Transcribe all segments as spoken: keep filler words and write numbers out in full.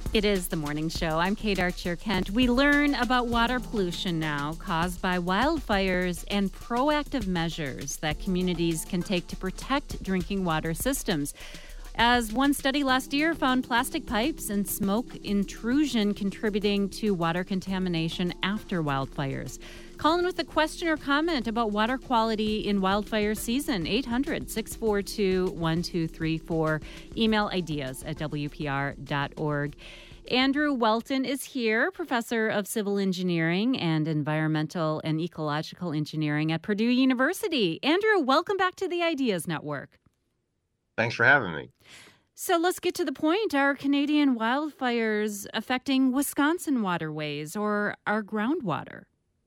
It is the morning show. I'm Kate Archer-Kent. We learn about water pollution now caused by wildfires and proactive measures that communities can take to protect drinking water systems. As one study last year found plastic pipes and smoke intrusion contributing to water contamination after wildfires. Call in with a question or comment about water quality in wildfire season, eight hundred, six four two, one two three four. Email ideas at w p r dot org. Andrew Welton is here, professor of civil engineering and environmental and ecological engineering at Purdue University. Andrew, welcome back to the Ideas Network. Thanks for having me. So let's get to the point. Are Canadian wildfires affecting Wisconsin waterways or our groundwater?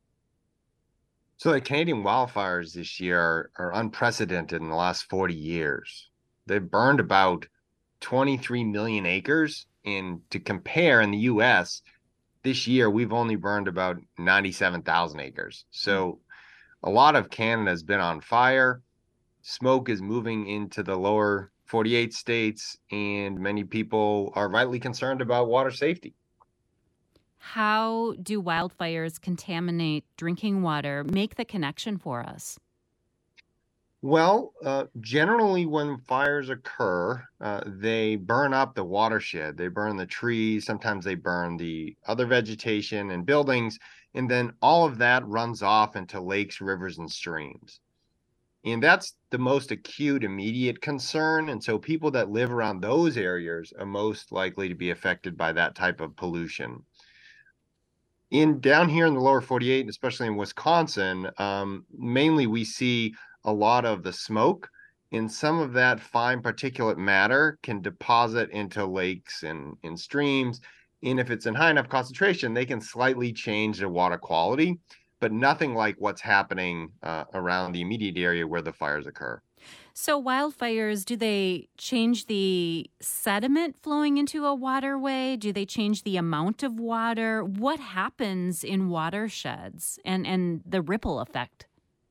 So the Canadian wildfires this year are, are unprecedented in the last forty years. They've burned about twenty-three million acres. And to compare, in the U S, this year we've only burned about ninety-seven thousand acres. So a lot of Canada has been on fire. Smoke is moving into the lower forty-eight states, and many people are rightly concerned about water safety. How do wildfires contaminate drinking water? Make the connection for us. Well, uh, generally when fires occur, uh, they burn up the watershed. They burn the trees. Sometimes they burn the other vegetation and buildings. And then all of that runs off into lakes, rivers, and streams. And that's the most acute, immediate concern. And so people that live around those areas are most likely to be affected by that type of pollution. In down here in the lower forty-eight, and especially in Wisconsin, um, mainly we see a lot of the smoke, and some of that fine particulate matter can deposit into lakes and in streams. And if it's in high enough concentration, they can slightly change the water quality, but nothing like what's happening uh, around the immediate area where the fires occur. So wildfires, do they change the sediment flowing into a waterway? Do they change the amount of water? What happens in watersheds and, and the ripple effect?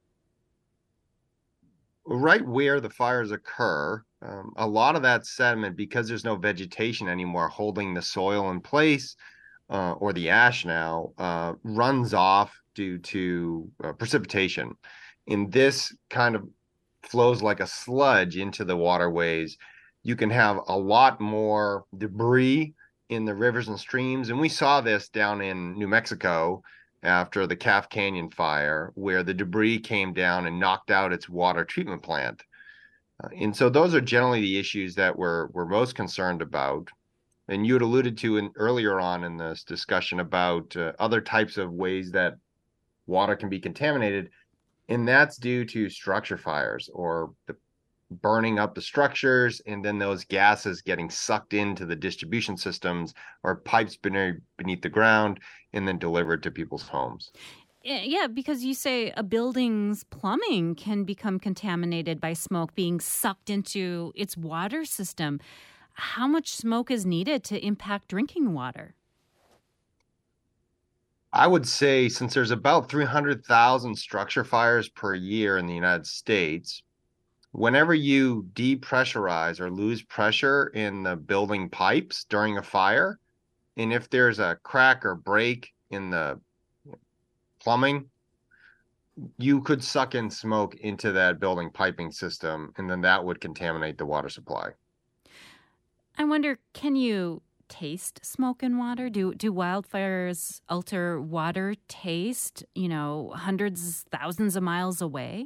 Right where the fires occur, um, a lot of that sediment, because there's no vegetation anymore holding the soil in place, uh, or the ash now, uh, runs off due to uh, precipitation. And this kind of flows like a sludge into the waterways. You can have a lot more debris in the rivers and streams. And we saw this down in New Mexico after the Calf Canyon fire, where the debris came down and knocked out its water treatment plant. Uh, and so those are generally the issues that we're, we're most concerned about. And you had alluded to in, earlier on in this discussion about uh, other types of ways that water can be contaminated, and that's due to structure fires or the burning up the structures, and then those gases getting sucked into the distribution systems or pipes beneath, beneath the ground and then delivered to people's homes. Yeah, because you say a building's plumbing can become contaminated by smoke being sucked into its water system. How much smoke is needed to impact drinking water? I would say since there's about three hundred thousand structure fires per year in the United States, whenever you depressurize or lose pressure in the building pipes during a fire, and if there's a crack or break in the plumbing, you could suck in smoke into that building piping system, and then that would contaminate the water supply. I wonder, can you taste smoke in water? Do do wildfires alter water taste, you know, hundreds, thousands of miles away?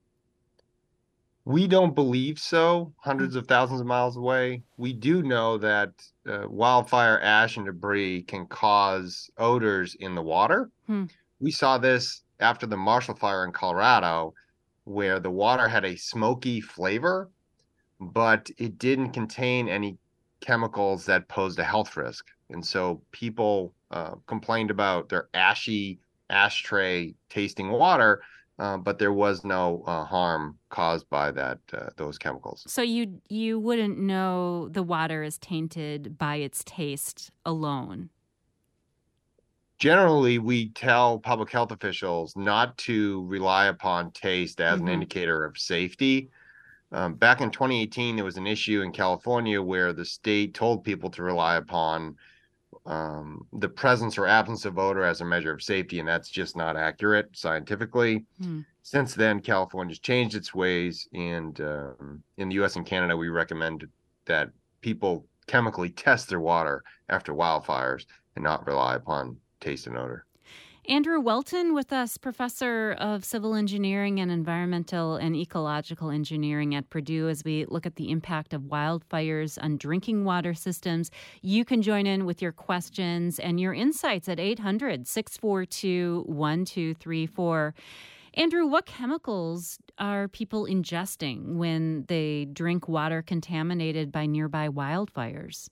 We don't believe so, hundreds of thousands of miles away. We do know that uh, wildfire ash and debris can cause odors in the water. Hmm. We saw this after the Marshall Fire in Colorado, where the water had a smoky flavor, but it didn't contain any chemicals that posed a health risk. And so people uh, complained about their ashy ashtray tasting water, uh, but there was no uh, harm caused by that uh, those chemicals. So you you wouldn't know the water is tainted by its taste alone? Generally, we tell public health officials not to rely upon taste as Mm-hmm. an indicator of safety. Um, back in twenty eighteen, there was an issue in California where the state told people to rely upon um, the presence or absence of odor as a measure of safety, and that's just not accurate scientifically. Hmm. Since then, California's changed its ways, and um, in the U S and Canada, we recommend that people chemically test their water after wildfires and not rely upon taste and odor. Andrew Welton with us, professor of civil engineering and environmental and ecological engineering at Purdue, as we look at the impact of wildfires on drinking water systems. You can join in with your questions and your insights at eight hundred, six four two, one two three four. Andrew, what chemicals are people ingesting when they drink water contaminated by nearby wildfires?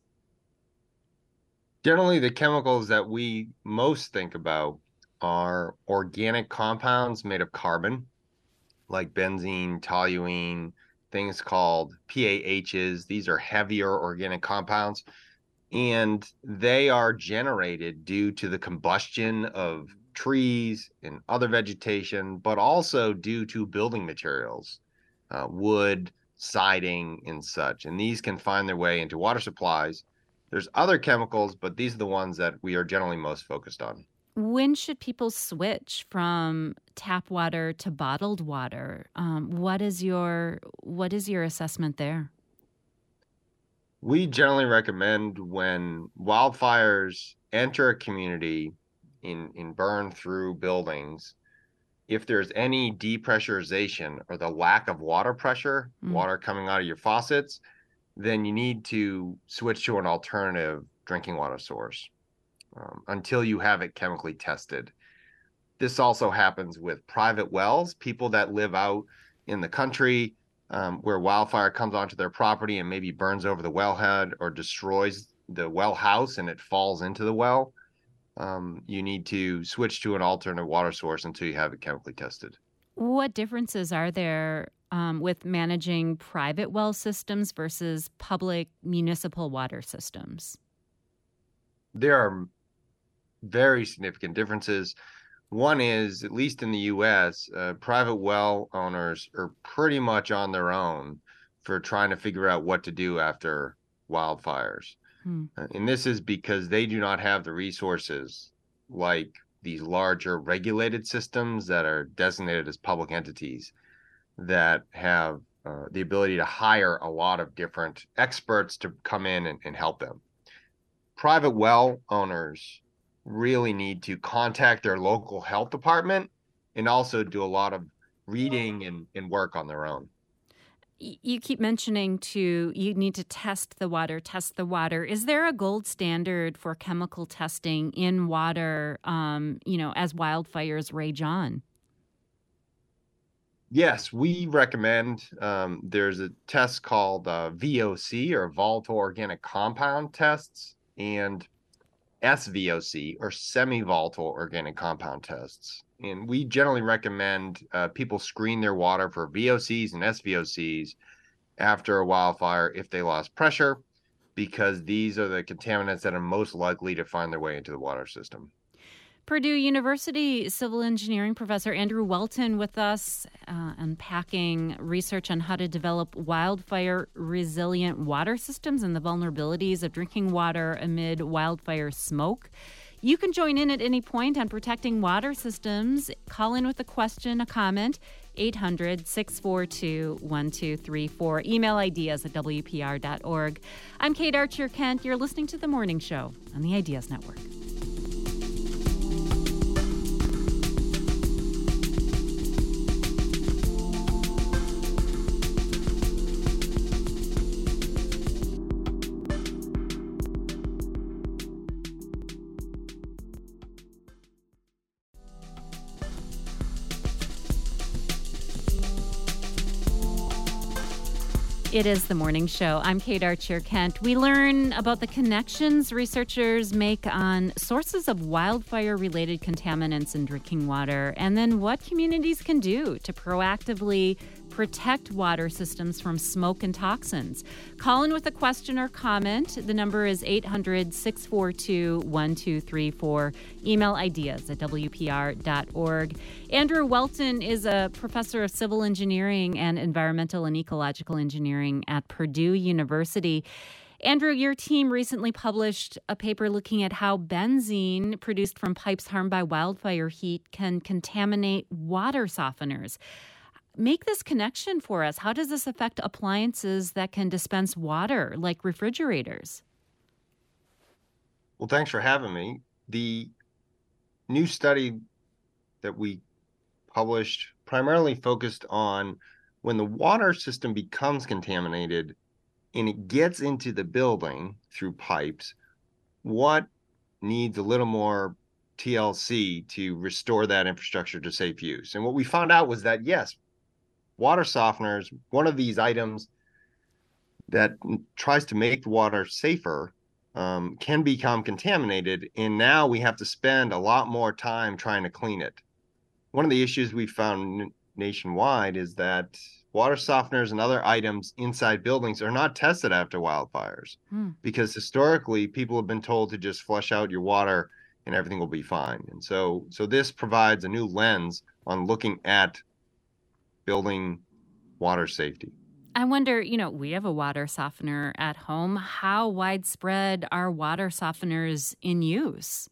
Generally, the chemicals that we most think about are organic compounds made of carbon, like benzene, toluene, things called P A Hs. These are heavier organic compounds, and they are generated due to the combustion of trees and other vegetation, but also due to building materials, uh, wood, siding, and such. And these can find their way into water supplies. There's other chemicals, but these are the ones that we are generally most focused on. When should people switch from tap water to bottled water? Um, what is your what is your assessment there? We generally recommend when wildfires enter a community in, in burn through buildings, if there's any depressurization or the lack of water pressure, mm. water coming out of your faucets, then you need to switch to an alternative drinking water source. Um, until you have it chemically tested. This also happens with private wells, people that live out in the country um, where wildfire comes onto their property and maybe burns over the wellhead or destroys the well house and it falls into the well. Um, you need to switch to an alternate water source until you have it chemically tested. What differences are there um, with managing private well systems versus public municipal water systems? There are very significant differences. One is, at least in the U S, uh, private well owners are pretty much on their own for trying to figure out what to do after wildfires. Hmm. Uh, and this is because they do not have the resources like these larger regulated systems that are designated as public entities that have uh, the ability to hire a lot of different experts to come in and, and help them. Private well owners really need to contact their local health department and also do a lot of reading and, and work on their own. You keep mentioning to you need to test the water, test the water. Is there a gold standard for chemical testing in water, um, you know, as wildfires rage on? Yes, we recommend um, there's a test called uh, V O C, or volatile organic compound tests, and S V O C, or semi-volatile organic compound tests. And we generally recommend uh, people screen their water for V O Cs and S V O Cs after a wildfire if they lost pressure, because these are the contaminants that are most likely to find their way into the water system. Purdue University civil engineering professor Andrew Welton with us, uh, unpacking research on how to develop wildfire-resilient water systems and the vulnerabilities of drinking water amid wildfire smoke. You can join in at any point on protecting water systems. Call in with a question, a comment, eight hundred, six four two, one two three four. Email ideas at w p r dot org. I'm Kate Archer-Kent. You're listening to The Morning Show on the Ideas Network. It is The Morning Show. I'm Kate Archer-Kent. We learn about the connections researchers make on sources of wildfire-related contaminants in drinking water, and then what communities can do to proactively protect water systems from smoke and toxins. Call in with a question or comment. The number is eight hundred, six four two, one two three four. Email ideas at w p r dot org. Andrew Welton is a professor of civil engineering and environmental and ecological engineering at Purdue University. Andrew, your team recently published a paper looking at how benzene produced from pipes harmed by wildfire heat can contaminate water softeners. Make this connection for us. How does this affect appliances that can dispense water, like refrigerators? Well, thanks for having me. The new study that we published primarily focused on when the water system becomes contaminated and it gets into the building through pipes, what needs a little more T L C to restore that infrastructure to safe use. And what we found out was that, yes, water softeners, one of these items that tries to make the water safer, um, can become contaminated. And now we have to spend a lot more time trying to clean it. One of the issues we found nationwide is that water softeners and other items inside buildings are not tested after wildfires, hmm. because historically people have been told to just flush out your water and everything will be fine. And so, so this provides a new lens on looking at building water safety. I wonder, you know, we have a water softener at home. How widespread are water softeners in use?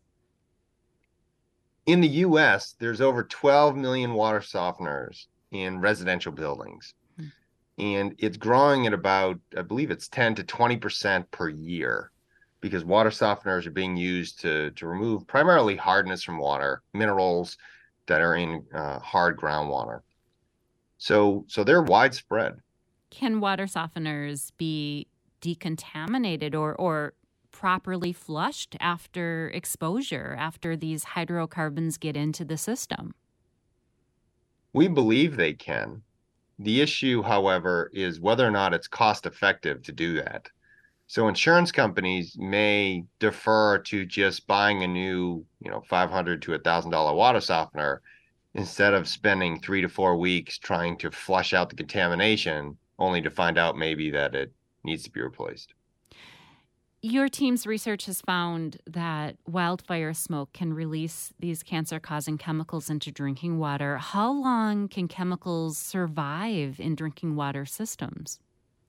In the U S, there's over twelve million water softeners in residential buildings. Hmm. And it's growing at about, I believe it's ten to twenty percent per year, because water softeners are being used to, to remove primarily hardness from water, minerals that are in uh, hard groundwater. So, so they're widespread. Can water softeners be decontaminated or, or properly flushed after exposure, after these hydrocarbons get into the system? We believe they can. The issue, however, is whether or not it's cost effective to do that. So insurance companies may defer to just buying a new, you know, five hundred to one thousand dollars water softener instead of spending three to four weeks trying to flush out the contamination, only to find out maybe that it needs to be replaced. Your team's research has found that wildfire smoke can release these cancer-causing chemicals into drinking water. How long can chemicals survive in drinking water systems?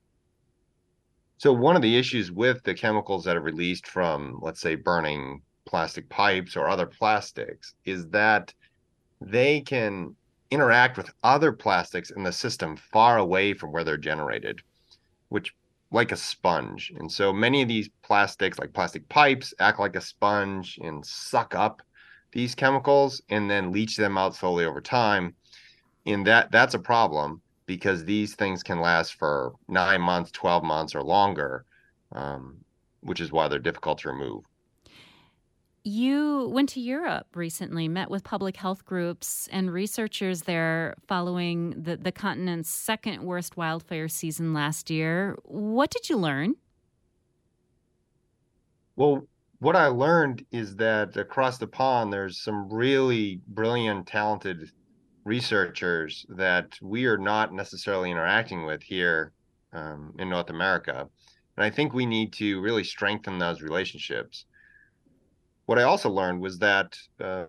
So one of the issues with the chemicals that are released from, let's say, burning plastic pipes or other plastics is that they can interact with other plastics in the system far away from where they're generated, which like a sponge. And so many of these plastics, like plastic pipes, act like a sponge and suck up these chemicals and then leach them out slowly over time. And that that's a problem, because these things can last for nine months, twelve months or longer, um, which is why they're difficult to remove. You went to Europe recently, met with public health groups and researchers there following the, the continent's second worst wildfire season last year. What did you learn? Well, what I learned is that across the pond, there's some really brilliant, talented researchers that we are not necessarily interacting with here um, in North America. And I think we need to really strengthen those relationships. What I also learned was that... Uh...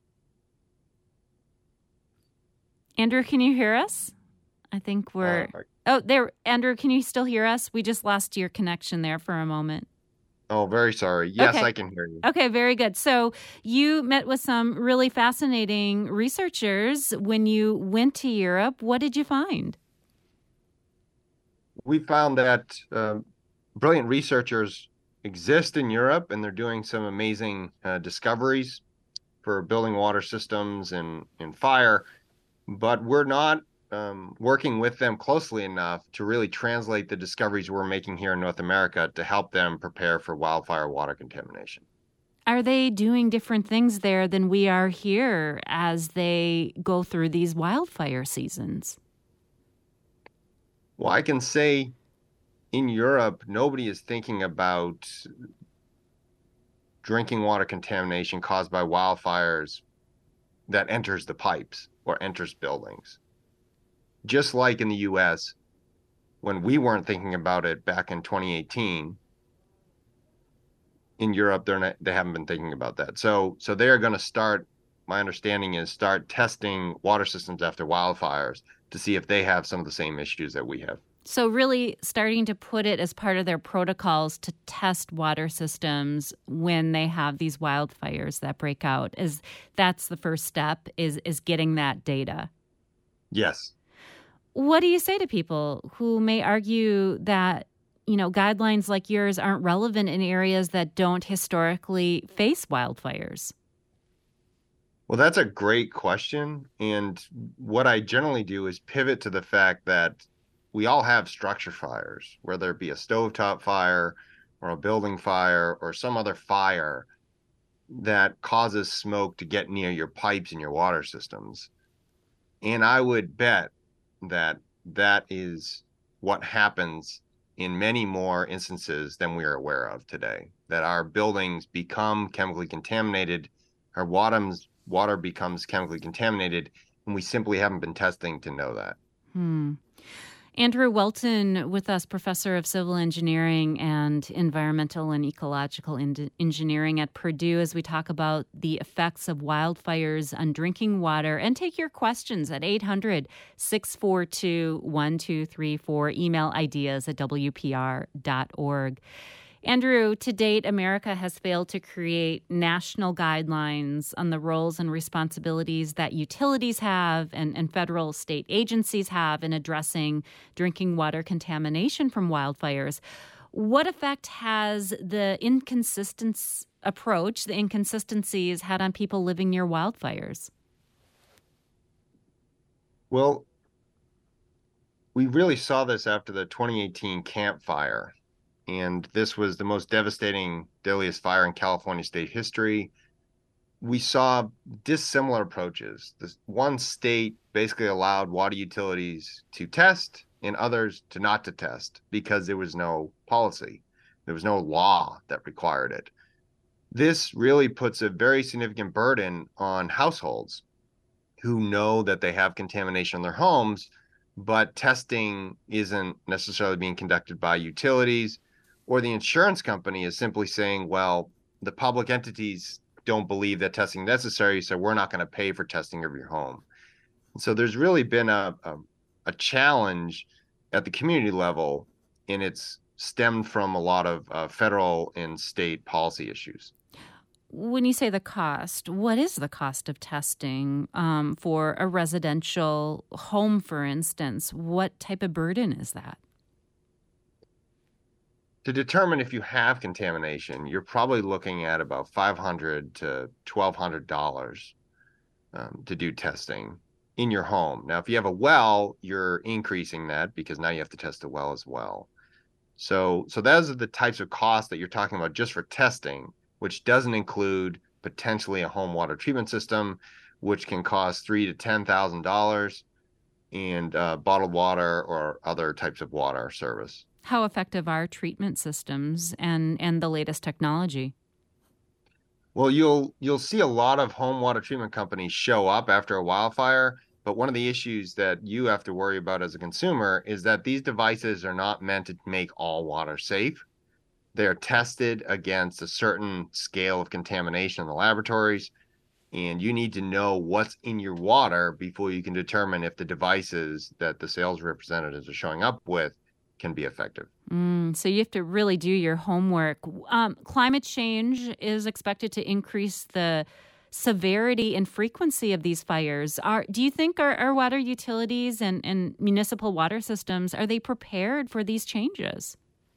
Andrew, can you hear us? I think we're... Uh, oh, there. Andrew, can you still hear us? We just lost your connection there for a moment. Oh, very sorry. Yes, okay. I can hear you. Okay, very good. So you met with some really fascinating researchers when you went to Europe. What did you find? We found that uh, brilliant researchers exist in Europe, and they're doing some amazing uh, discoveries for building water systems and, and fire, but we're not um, working with them closely enough to really translate the discoveries we're making here in North America to help them prepare for wildfire water contamination. Are they doing different things there than we are here as they go through these wildfire seasons? Well, I can say in Europe, nobody is thinking about drinking water contamination caused by wildfires that enters the pipes or enters buildings. Just like in the U S, when we weren't thinking about it back in twenty eighteen, in Europe, they're not, they haven't been thinking about that. So, so they're going to start, my understanding is start testing water systems after wildfires to see if they have some of the same issues that we have. So really starting to put it as part of their protocols to test water systems when they have these wildfires that break out, is that's the first step, is is getting that data. Yes. What do you say to people who may argue that, you know, guidelines like yours aren't relevant in areas that don't historically face wildfires? Well, that's a great question. And what I generally do is pivot to the fact that we all have structure fires, whether it be a stovetop fire or a building fire or some other fire that causes smoke to get near your pipes and your water systems. And I would bet that that is what happens in many more instances than we are aware of today, that our buildings become chemically contaminated, our water's, water becomes chemically contaminated, and we simply haven't been testing to know that. Hmm. Andrew Welton with us, professor of civil engineering and environmental and ecological en- engineering at Purdue, as we talk about the effects of wildfires on drinking water, and take your questions at eight hundred, six four two, one two three four, email ideas at w p r dot org. Andrew, to date, America has failed to create national guidelines on the roles and responsibilities that utilities have and, and federal state agencies have in addressing drinking water contamination from wildfires. What effect has the inconsistent approach, the inconsistencies, had on people living near wildfires? Well, we really saw this after the twenty eighteen Camp Fire. And this was the most devastating, deadliest fire in California state history. We saw dissimilar approaches. This one state basically allowed water utilities to test and others to not to test because there was no policy. There was no law that required it. This really puts a very significant burden on households who know that they have contamination in their homes, but testing isn't necessarily being conducted by utilities, or the insurance company is simply saying, well, the public entities don't believe that testing is necessary, so we're not going to pay for testing of your home. And so there's really been a, a, a challenge at the community level, and it's stemmed from a lot of uh, federal and state policy issues. When you say the cost, what is the cost of testing um, for a residential home, for instance? What type of burden is that? To determine if you have contamination, you're probably looking at about five hundred to twelve hundred dollars um, to do testing in your home. Now, if you have a well, you're increasing that because now you have to test the well as well. So, so those are the types of costs that you're talking about just for testing, which doesn't include potentially a home water treatment system, which can cost three to ten thousand dollars, and uh, bottled water or other types of water service. How effective are treatment systems and, and the latest technology? Well, you'll you'll see a lot of home water treatment companies show up after a wildfire, but one of the issues that you have to worry about as a consumer is that these devices are not meant to make all water safe. They're tested against a certain scale of contamination in the laboratories, and you need to know what's in your water before you can determine if the devices that the sales representatives are showing up with can be effective. Mm, so you have to really do your homework. Um, climate change is expected to increase the severity and frequency of these fires. Are do you think our, our water utilities and, and municipal water systems, are they prepared for these changes?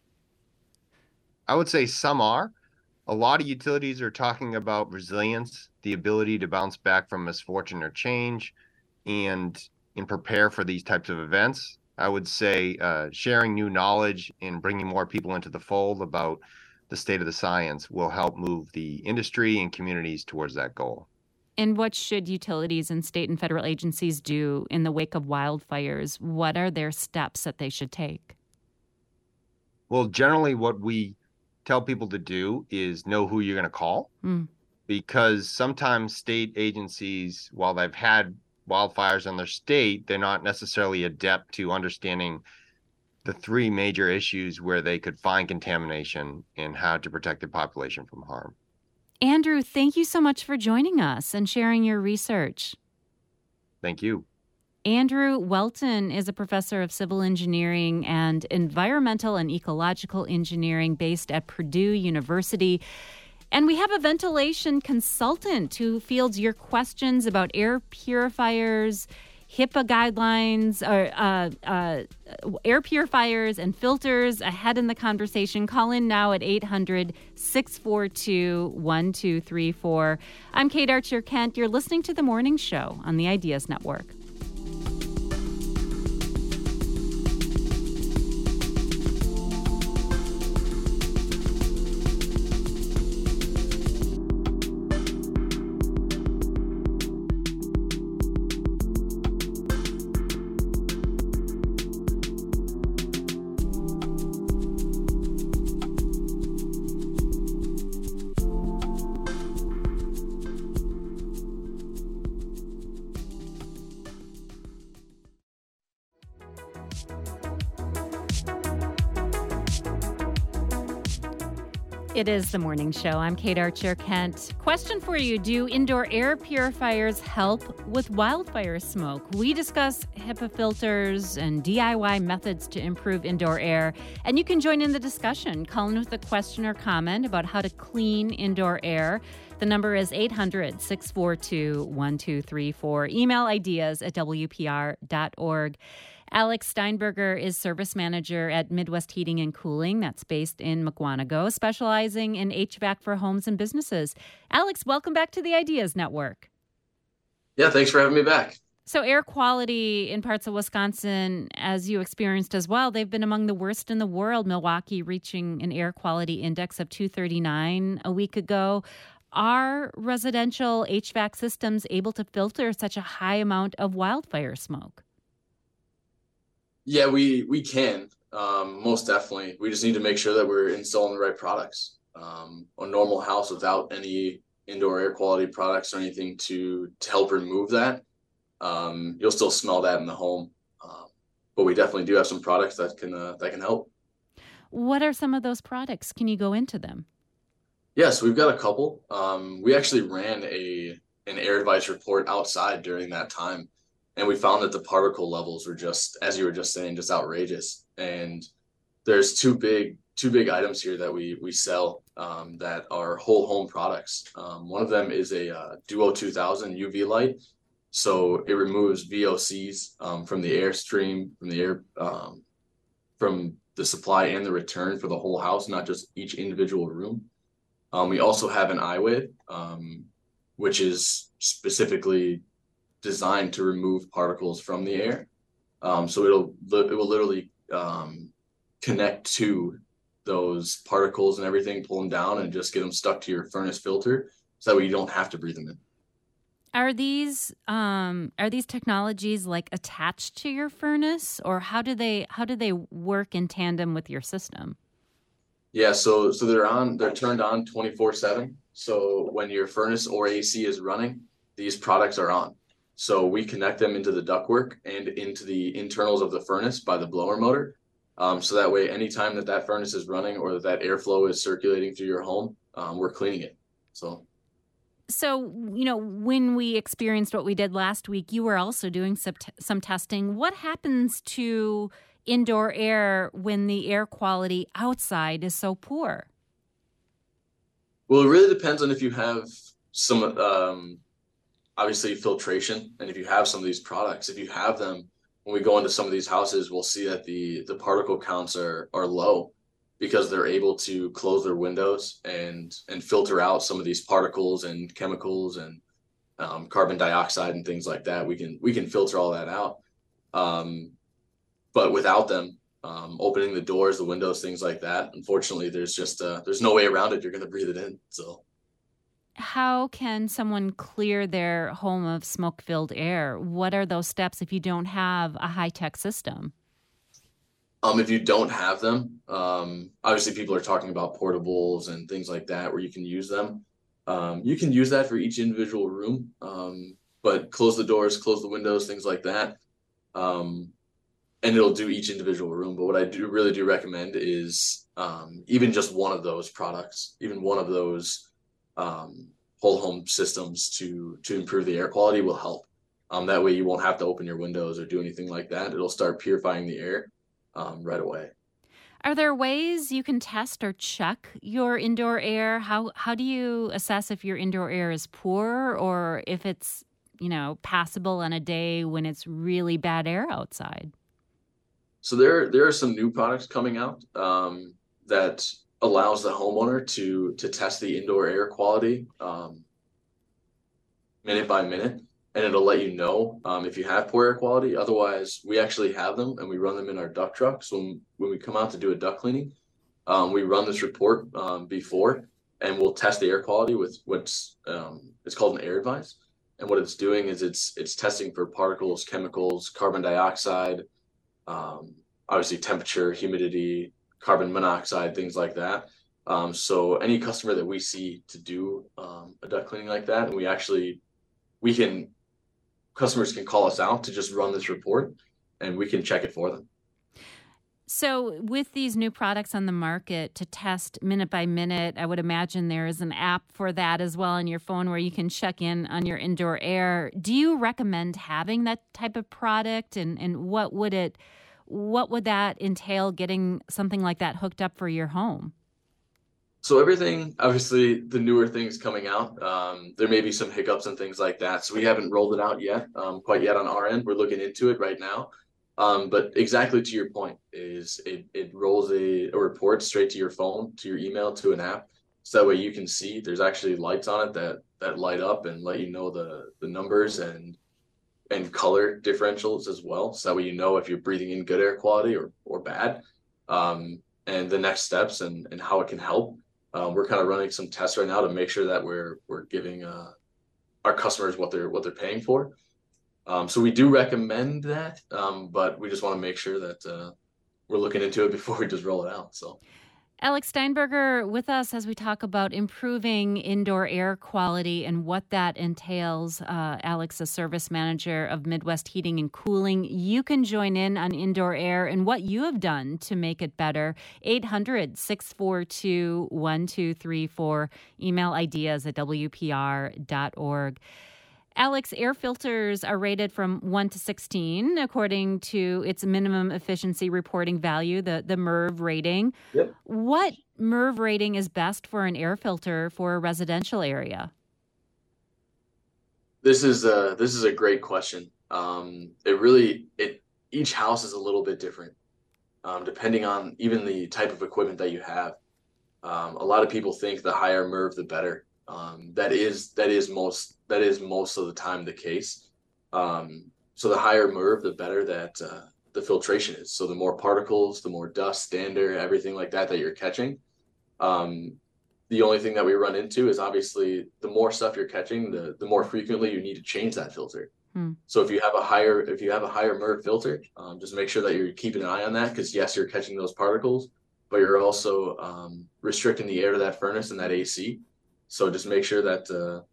I would say some are. A lot of utilities are talking about resilience, the ability to bounce back from misfortune or change, and and prepare for these types of events. I would say uh, sharing new knowledge and bringing more people into the fold about the state of the science will help move the industry and communities towards that goal. And what should utilities and state and federal agencies do in the wake of wildfires? What are their steps that they should take? Well, generally what we tell people to do is know who you're going to call, mm. because sometimes state agencies, while they've had wildfires in their state, they're not necessarily adept to understanding the three major issues where they could find contamination and how to protect the population from harm. Andrew, thank you so much for joining us and sharing your research. Thank you. Andrew Welton is a professor of civil engineering and environmental and ecological engineering based at Purdue University. And we have a ventilation consultant who fields your questions about air purifiers, HIPAA guidelines, or uh, uh, air purifiers and filters ahead in the conversation. Call in now at eight hundred, six four two, one two three four. I'm Kate Archer Kent. You're listening to The Morning Show on the Ideas Network. It is The Morning Show. I'm Kate Archer Kent. Question for you. Do indoor air purifiers help with wildfire smoke? We discuss HIPAA filters and D I Y methods to improve indoor air. And you can join in the discussion. Call in with a question or comment about how to clean indoor air. The number is eight hundred, six four two, one two three four. Email ideas at w p r dot org. Alex Steinberger is service manager at Midwest Heating and Cooling, that's based in Mukwonago, specializing in H V A C for homes and businesses. Alex, welcome back to the Ideas Network. Yeah, thanks for having me back. So air quality in parts of Wisconsin, as you experienced as well, they've been among the worst in the world. Milwaukee reaching an air quality index of two thirty-nine a week ago. Are residential H V A C systems able to filter such a high amount of wildfire smoke? Yeah, we we can, um, most definitely. We just need to make sure that we're installing the right products. Um, a normal house without any indoor air quality products or anything to, to help remove that, um, you'll still smell that in the home. Um, but we definitely do have some products that can uh, that can help. What are some of those products? Can you go into them? Yes, we've got a couple. Um, we actually ran a an air advice report outside during that time. And we found that the particle levels were just, as you were just saying, just outrageous. And there's two big two big items here that we we sell um, that are whole home products. Um, one of them is a uh, Duo two thousand U V light. So it removes V O Cs um, from the airstream, from the air, um, from the supply and the return for the whole house, not just each individual room. Um, we also have an iWave, um, which is specifically designed to remove particles from the air. Um, so it'll it will literally um, connect to those particles and everything, pull them down and just get them stuck to your furnace filter, so that way you don't have to breathe them in. Are these um, are these technologies like attached to your furnace, or how do they how do they work in tandem with your system? Yeah, so so they're on they're turned on twenty-four seven. So when your furnace or A C is running, these products are on. So we connect them into the ductwork and into the internals of the furnace by the blower motor. Um, so that way, anytime that that furnace is running or that, that airflow is circulating through your home, um, we're cleaning it. So, so you know, when we experienced what we did last week, you were also doing some, t- some testing. What happens to indoor air when the air quality outside is so poor? Well, it really depends on if you have some... Um, obviously filtration, and if you have some of these products, if you have them, when we go into some of these houses, we'll see that the the particle counts are are low because they're able to close their windows and and filter out some of these particles and chemicals and um, carbon dioxide and things like that. We can we can filter all that out, um, but without them, um, opening the doors, the windows, things like that, unfortunately, there's just uh, there's no way around it. You're going to breathe it in. So. How can someone clear their home of smoke-filled air? What are those steps if you don't have a high-tech system? Um, if you don't have them, um, obviously people are talking about portables and things like that where you can use them. Um, you can use that for each individual room, um, but close the doors, close the windows, things like that. Um, and it'll do each individual room. But what I do really do recommend is um, even just one of those products, even one of those um, whole home systems to to improve the air quality will help. Um, that way you won't have to open your windows or do anything like that. It'll start purifying the air um, right away. Are there ways you can test or check your indoor air? How how do you assess if your indoor air is poor or if it's, you know, passable on a day when it's really bad air outside? So there there are some new products coming out um, that allows the homeowner to to test the indoor air quality um, minute by minute, and it'll let you know um, if you have poor air quality. Otherwise, we actually have them and we run them in our duct truck. So when, when we come out to do a duct cleaning, um, we run this report um, before, and we'll test the air quality with what's um, it's called an air advice. And what it's doing is it's it's testing for particles, chemicals, carbon dioxide, um, obviously temperature, humidity, carbon monoxide, things like that. Um, so any customer that we see to do um, a duct cleaning like that, and we actually we can customers can call us out to just run this report, and we can check it for them. So with these new products on the market to test minute by minute, I would imagine there is an app for that as well on your phone where you can check in on your indoor air. Do you recommend having that type of product, and, and what would it what would that entail, getting something like that hooked up for your home? So everything, obviously, the newer things coming out, um, there may be some hiccups and things like that. So we haven't rolled it out yet, um, quite yet on our end. We're looking into it right now. Um, but exactly to your point is it, it rolls a, a report straight to your phone, to your email, to an app. So that way you can see there's actually lights on it that, that light up and let you know the, the numbers and and color differentials as well. So that way you know if you're breathing in good air quality or, or bad, um, and the next steps and, and how it can help. Um, we're kind of running some tests right now to make sure that we're we're giving uh, our customers what they're what they're paying for. Um, so we do recommend that, um, but we just want to make sure that uh, we're looking into it before we just roll it out. So, Alex Steinberger with us as we talk about improving indoor air quality and what that entails. Uh, Alex, a service manager of Midwest Heating and Cooling. You can join in on indoor air and what you have done to make it better. eight hundred, six four two, one two three four. Email ideas at w p r dot org. Alex, air filters are rated from one to sixteen according to its minimum efficiency reporting value, the, the MERV rating. Yep. What MERV rating is best for an air filter for a residential area? This is a, this is a great question. Um, it really, it each house is a little bit different, um, depending on even the type of equipment that you have. Um, a lot of people think the higher MERV, the better. Um, that is that is most that is most of the time the case. Um, so the higher MERV, the better that uh, the filtration is. So the more particles, the more dust, dander, everything like that that you're catching. Um, the only thing that we run into is obviously the more stuff you're catching, the the more frequently you need to change that filter. Hmm. So if you have a higher if you have a higher MERV filter, um, just make sure that you're keeping an eye on that, because yes, you're catching those particles, but you're also um, restricting the air to that furnace and that A C. So just make sure that uh,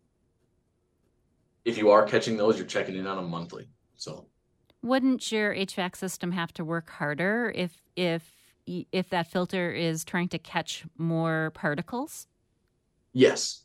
if you are catching those, you're checking in on them monthly. So, wouldn't your H V A C system have to work harder if if if that filter is trying to catch more particles? Yes.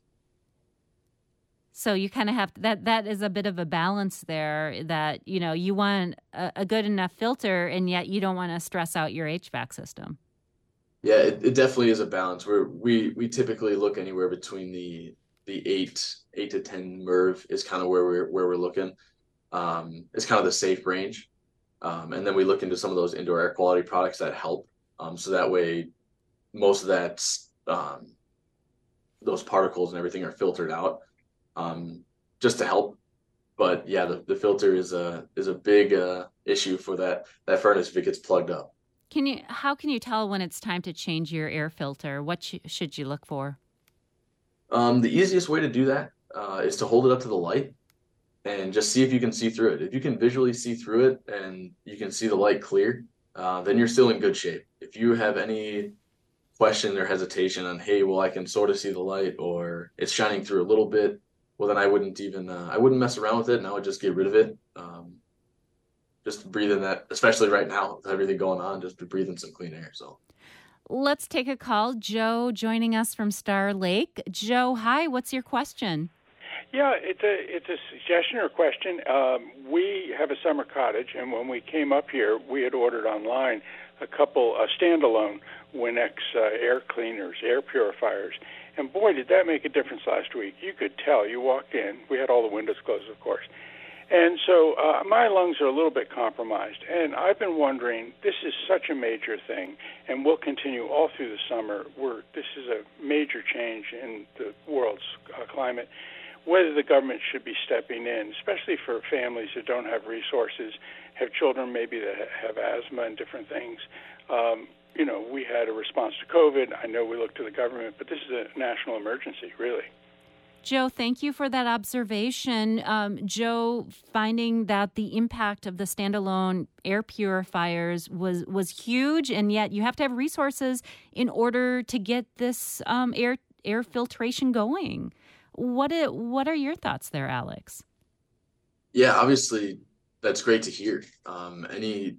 So you kind of have to, that. That is a bit of a balance there. That you know you want a, a good enough filter, and yet you don't want to stress out your H V A C system. Yeah, it, it definitely is a balance. We're, we we typically look anywhere between the the eight eight to ten MERV is kind of where we're where we're looking. Um, it's kind of the safe range, um, and then we look into some of those indoor air quality products that help. Um, so that way, most of that um, those particles and everything are filtered out, um, just to help. But yeah, the, the filter is a is a big uh, issue for that that furnace if it gets plugged up. Can you? How can you tell when it's time to change your air filter? What sh- should you look for? Um, the easiest way to do that uh, is to hold it up to the light and just see if you can see through it. If you can visually see through it and you can see the light clear, uh, then you're still in good shape. If you have any question or hesitation on, hey, well, I can sort of see the light or it's shining through a little bit, well, then I wouldn't even uh, I wouldn't mess around with it, and I would just get rid of it. Um, Just breathe in that, especially right now with everything going on, just to breathe in some clean air. So let's take a call. Joe joining us from Star Lake. Joe, hi, what's your question? Yeah, it's a it's a suggestion or question. Um, we have a summer cottage, and when we came up here, we had ordered online a couple uh, standalone Winnex uh, air cleaners, air purifiers, and boy, did that make a difference last week. You could tell. You walked in. We had all the windows closed, of course. And so uh, my lungs are a little bit compromised, and I've been wondering, this is such a major thing, and will continue all through the summer. We're, this is a major change in the world's uh, climate, whether the government should be stepping in, especially for families that don't have resources, have children maybe that have asthma and different things. Um, you know, we had a response to COVID. I know we looked to the government, but this is a national emergency, really. Joe, thank you for that observation. Um, Joe, finding that the impact of the standalone air purifiers was was huge, and yet you have to have resources in order to get this um, air air filtration going. What it, what are your thoughts there, Alex? Yeah, obviously that's great to hear. Um, any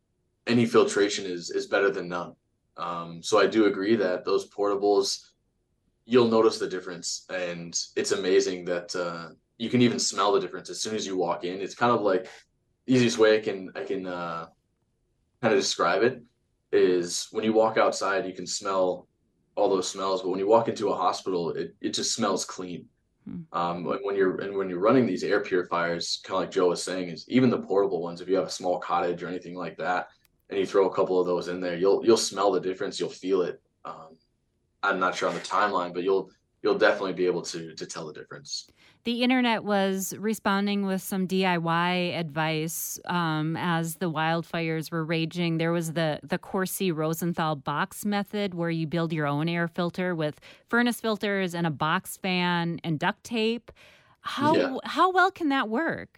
any filtration is is better than none. Um, so I do agree that those portables, you'll notice the difference, and it's amazing that uh, you can even smell the difference as soon as you walk in. It's kind of like the easiest way I can I can uh, kind of describe it is when you walk outside, you can smell all those smells, but when you walk into a hospital, it, it just smells clean. Hmm. Um, when you're and when you're running these air purifiers, kind of like Joe was saying, is even the portable ones. If you have a small cottage or anything like that, and you throw a couple of those in there, you'll you'll smell the difference. You'll feel it. Um, I'm not sure on the timeline, but you'll you'll definitely be able to to tell the difference. The internet was responding with some D I Y advice um, as the wildfires were raging. There was the the Corsi Rosenthal box method, where you build your own air filter with furnace filters and a box fan and duct tape. How yeah. how well can that work?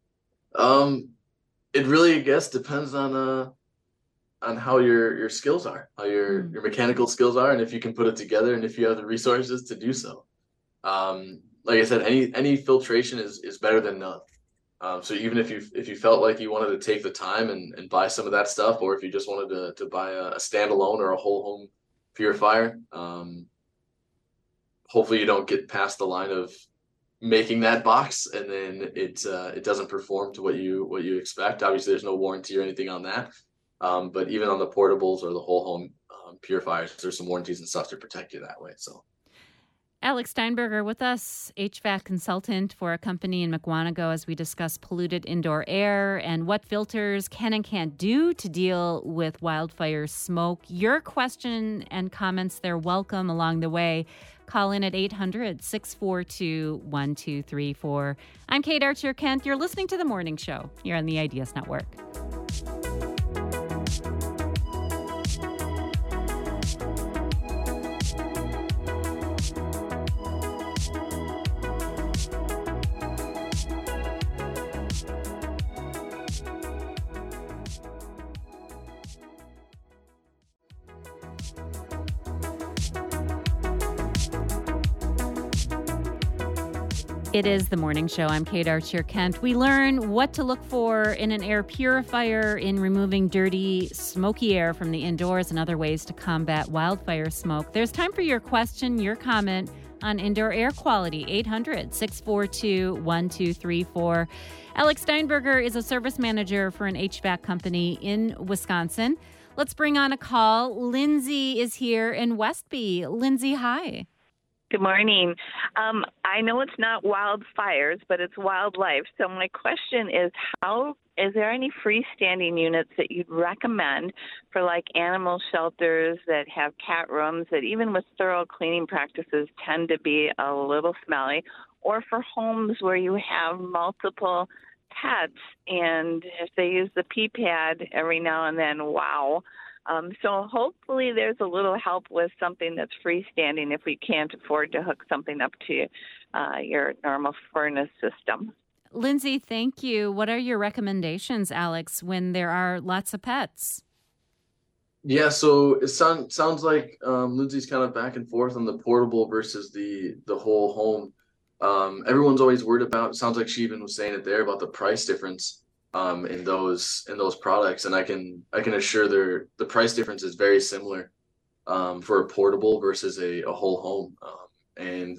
Um, it really, I guess, depends on uh on how your your skills are, how your mm. your mechanical skills are, and if you can put it together, and if you have the resources to do so. Um, like I said, any any filtration is is better than none. Um, so even if you if you felt like you wanted to take the time and, and buy some of that stuff, or if you just wanted to to buy a, a standalone or a whole home purifier, um, hopefully you don't get past the line of making that box and then it uh, it doesn't perform to what you what you expect. Obviously, there's no warranty or anything on that. Um, but even on the portables or the whole home um, purifiers, there's some warranties and stuff to protect you that way. So, Alex Steinberger with us, H V A C consultant for a company in Mukwonago, as we discuss polluted indoor air and what filters can and can't do to deal with wildfire smoke. Your question and comments, they're welcome along the way. Call in at eight hundred, six four two, one two three four. I'm Kate Archer-Kent. You're listening to The Morning Show here on the Ideas Network. It is The Morning Show. I'm Kate Archer-Kent. We learn what to look for in an air purifier, in removing dirty, smoky air from the indoors, and other ways to combat wildfire smoke. There's time for your question, your comment on indoor air quality. eight hundred, six four two, one two three four. Alex Steinberger is a service manager for an H V A C company in Wisconsin. Let's bring on a call. Lindsay is here in Westby. Lindsay, hi. Good morning. Um, I know it's not wildfires, but it's wildlife. So my question is, how is there any freestanding units that you'd recommend for like animal shelters that have cat rooms that even with thorough cleaning practices tend to be a little smelly, or for homes where you have multiple pets and if they use the pee pad every now and then, wow. Um, so hopefully there's a little help with something that's freestanding if we can't afford to hook something up to uh, your normal furnace system. Lindsay, thank you. What are your recommendations, Alex, when there are lots of pets? Yeah, so it sound, sounds like um, Lindsay's kind of back and forth on the portable versus the the whole home. Um, everyone's always worried about, it sounds like she even was saying it there, about the price difference. Um, in those in those products, and I can I can assure there the price difference is very similar um, for a portable versus a, a whole home, um, and the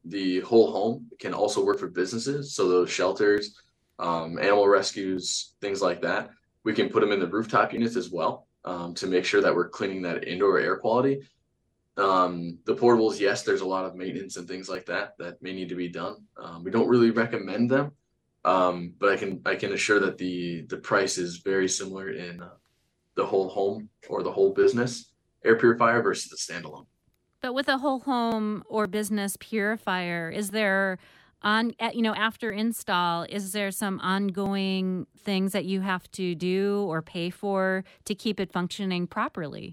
the whole home can also work for businesses. So those shelters, um, animal rescues, things like that, we can put them in the rooftop units as well, um, to make sure that we're cleaning that indoor air quality. Um, the portables, yes, there's a lot of maintenance and things like that that may need to be done. Um, we don't really recommend them, um, but I can I can assure that the the price is very similar in uh, the whole home or the whole business air purifier versus the standalone. But with a whole home or business purifier, is there on you know after install, is there some ongoing things that you have to do or pay for to keep it functioning properly?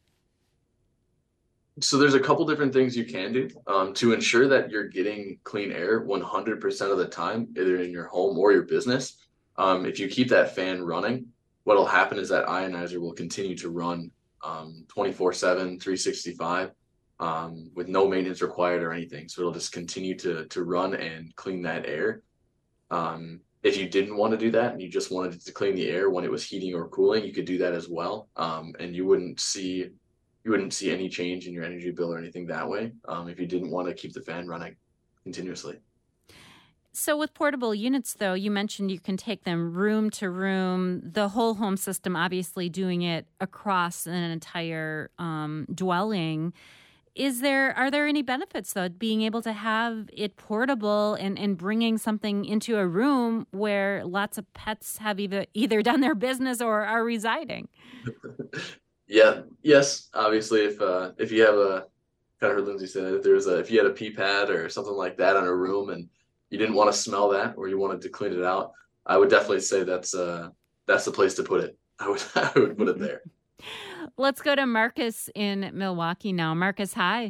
So there's a couple different things you can do um, to ensure that you're getting clean air one hundred percent of the time, either in your home or your business. Um, if you keep that fan running, what'll happen is that ionizer will continue to run um, twenty-four seven, three sixty-five um, with no maintenance required or anything. So it'll just continue to to run and clean that air. Um, if you didn't want to do that and you just wanted to clean the air when it was heating or cooling, you could do that as well, um, and you wouldn't see. You wouldn't see any change in your energy bill or anything that way um, if you didn't want to keep the fan running continuously. So with portable units, though, you mentioned you can take them room to room, the whole home system, obviously doing it across an entire um, dwelling. Is there, are there any benefits, though, being able to have it portable and, and bringing something into a room where lots of pets have either, either done their business or are residing? Yeah. Yes. Obviously, if uh, if you have a, kind of heard Lindsay say, if there's a if you had a pee pad or something like that in a room and you didn't want to smell that or you wanted to clean it out, I would definitely say that's uh that's the place to put it. I would I would put it there. Let's go to Marcus in Milwaukee now. Marcus, hi.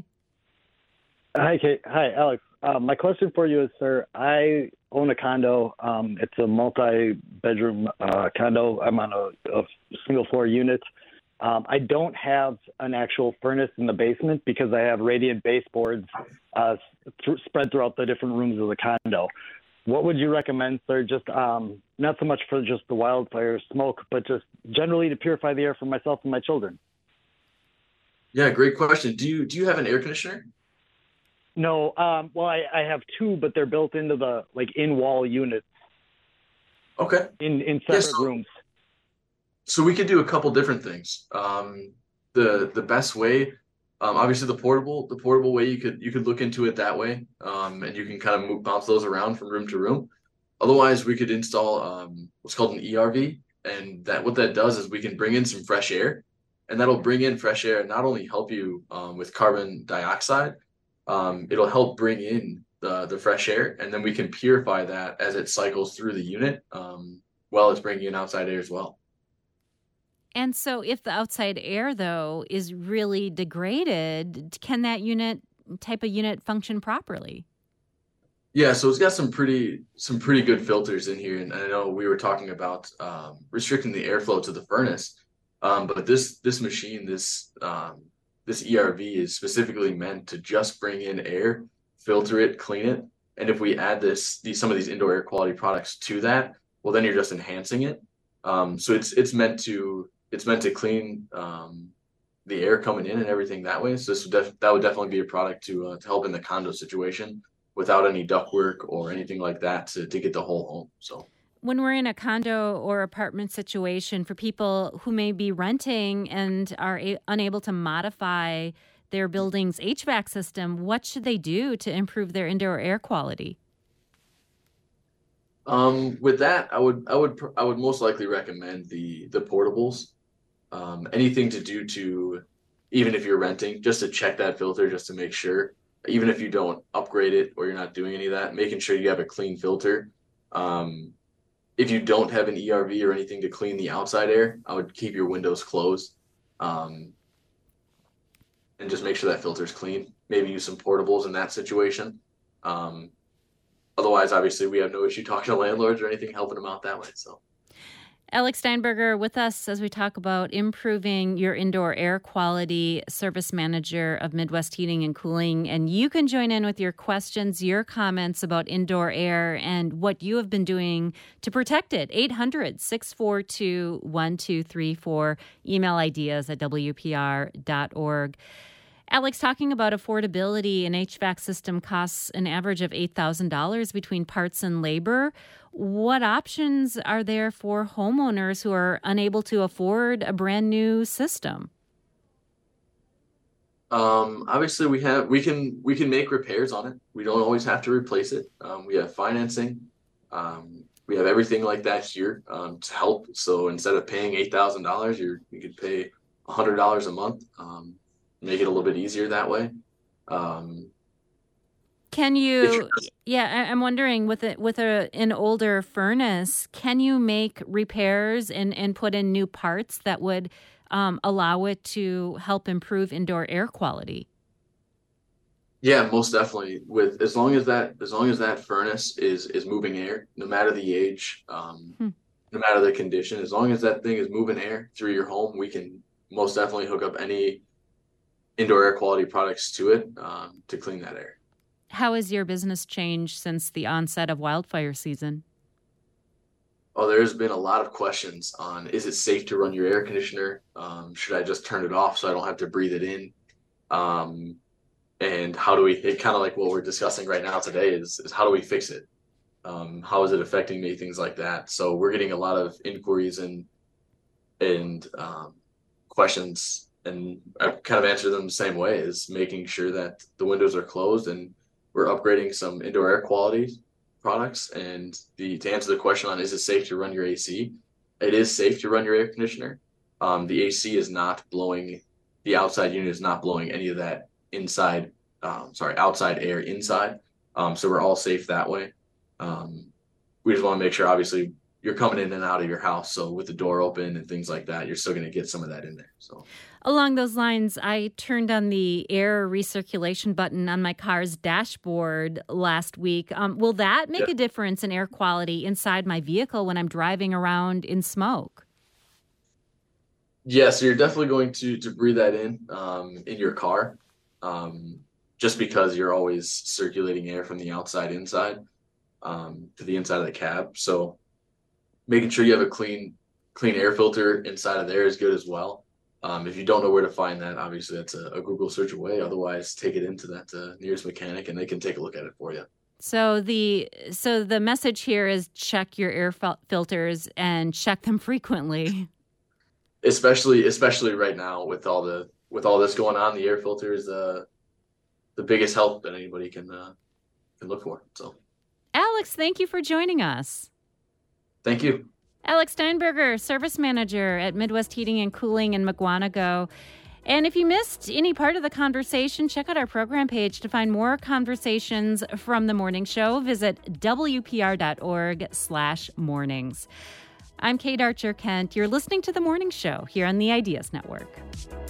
Hi, Kate. Hi, Alex. Uh, my question for you is, sir, I own a condo. Um, it's a multi-bedroom uh, condo. I'm on a, a single-floor unit. Um, I don't have an actual furnace in the basement because I have radiant baseboards uh, th- spread throughout the different rooms of the condo. What would you recommend, sir? Just um, not so much for just the wildfire smoke, but just generally to purify the air for myself and my children. Yeah, great question. Do you do you have an air conditioner? No. Um, well, I, I have two, but they're built into the like in-wall units. Okay. In in separate yes. rooms. So we could do a couple different things. Um, the the best way, um, obviously the portable the portable way you could you could look into it that way, um, and you can kind of move, bounce those around from room to room. Otherwise, we could install um, what's called an E R V, and that what that does is we can bring in some fresh air, and that'll bring in fresh air and not only help you um, with carbon dioxide, um, it'll help bring in the the fresh air, and then we can purify that as it cycles through the unit, um, while it's bringing in outside air as well. And so if the outside air, though, is really degraded, can that unit type of unit function properly? Yeah, so it's got some pretty some pretty good filters in here. And I know we were talking about um, restricting the airflow to the furnace. Um, but this this machine, this um, this E R V is specifically meant to just bring in air, filter it, clean it. And if we add this these some of these indoor air quality products to that, well, then you're just enhancing it. Um, so it's it's meant to It's meant to clean um, the air coming in and everything that way. So this would def- that would definitely be a product to uh, to help in the condo situation without any ductwork or anything like that to, to get the whole home. So when we're in a condo or apartment situation, for people who may be renting and are a- unable to modify their building's H V A C system, what should they do to improve their indoor air quality? Um, with that, I would I would I would most likely recommend the the portables. Um, anything to do to, even if you're renting, just to check that filter, just to make sure, even if you don't upgrade it or you're not doing any of that, making sure you have a clean filter. Um, if you don't have an E R V or anything to clean the outside air, I would keep your windows closed, um, and just make sure that filter's clean. Maybe use some portables in that situation. Um, otherwise, obviously, we have no issue talking to landlords or anything, helping them out that way. So. Alex Steinberger with us as we talk about improving your indoor air quality, service manager of Midwest Heating and Cooling. And you can join in with your questions, your comments about indoor air and what you have been doing to protect it. eight hundred, six four two, one two three four. Email ideas at W P R dot org. Alex, talking about affordability, an H V A C system costs an average of eight thousand dollars between parts and labor. What options are there for homeowners who are unable to afford a brand new system? Um, obviously, we have we can we can make repairs on it. We don't always have to replace it. Um, we have financing. Um, we have everything like that here um, to help. So instead of paying eight thousand dollars, you you could pay a hundred dollars a month. Um, make it a little bit easier that way. Um, Can you? Yeah, I'm wondering with it with a an older furnace, can you make repairs and and put in new parts that would um, allow it to help improve indoor air quality? Yeah, most definitely. With as long as that as long as that furnace is is moving air, no matter the age, um, hmm. no matter the condition, as long as that thing is moving air through your home, we can most definitely hook up any indoor air quality products to it um, to clean that air. How has your business changed since the onset of wildfire season? Oh, there's been a lot of questions on, is it safe to run your air conditioner? Um, should I just turn it off so I don't have to breathe it in? Um, and how do we, it kind of like what we're discussing right now today is, is how do we fix it? Um, how is it affecting me? Things like that. So we're getting a lot of inquiries and, and um, questions, and I kind of answer them the same way, is making sure that the windows are closed, and we're upgrading some indoor air quality products. And the to answer the question on, is it safe to run your A C? It is safe to run your air conditioner. Um, the A C is not blowing, the outside unit is not blowing any of that inside, um, sorry, outside air inside. Um, so we're all safe that way. Um, we just want to make sure, obviously, you're coming in and out of your house. So with the door open and things like that, you're still going to get some of that in there. So along those lines, I turned on the air recirculation button on my car's dashboard last week. Um, will that make yeah. a difference in air quality inside my vehicle when I'm driving around in smoke? Yes, yeah, so you're definitely going to to breathe that in um, in your car, um, just because you're always circulating air from the outside inside um, to the inside of the cab. So making sure you have a clean clean air filter inside of there is good as well. Um, if you don't know where to find that, obviously that's a, a Google search away. Otherwise, take it into that uh, nearest mechanic and they can take a look at it for you. So the so the message here is check your air fil- filters and check them frequently. Especially especially right now with all the with all this going on, the air filter is uh, the biggest help that anybody can uh, can look for. So, Alex, thank you for joining us. Thank you. Alex Steinberger, Service Manager at Midwest Heating and Cooling in Mukwonago. And if you missed any part of the conversation, check out our program page to find more conversations from the morning show. Visit W P R dot org slash mornings. I'm Kate Archer Kent. You're listening to The Morning Show here on the Ideas Network.